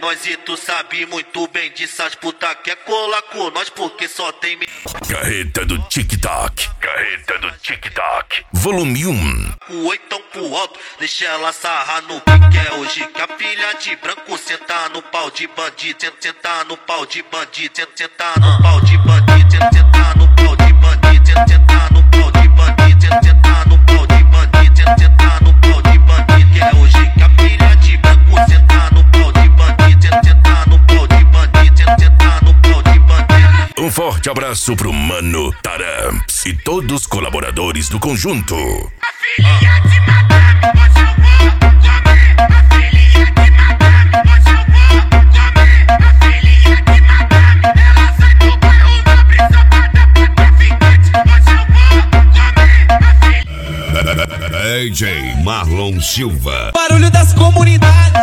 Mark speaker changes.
Speaker 1: nós e tu sabe muito bem disso. As puta quer colar com nós porque só tem
Speaker 2: Carreta do TikTok. Carreta do TikTok. Volume 1.
Speaker 1: o oitão pro alto, deixa ela sarrar no que é hoje. Que a filha de branco senta no pau de bandido, senta no pau de bandido, senta no pau de bandido, senta no pau de bandido, senta no pau de bandido, senta no pau de bandido, senta no pau de bandido. Que é hoje que a filha de branco senta no pau de bandido, senta no pau de bandido, senta no pau de bandido.
Speaker 2: Um forte abraço pro Mano Taramps e todos os colaboradores do conjunto.
Speaker 3: Filha de madame, hoje eu vou comer. A filhinha de madame, hoje eu vou comer. A filhinha de madame, ela sai do bairro nobre, safada pra traficante. Hoje eu vou comer. A filhinha.
Speaker 2: DJ Marlon Silva.
Speaker 4: Barulho das comunidades.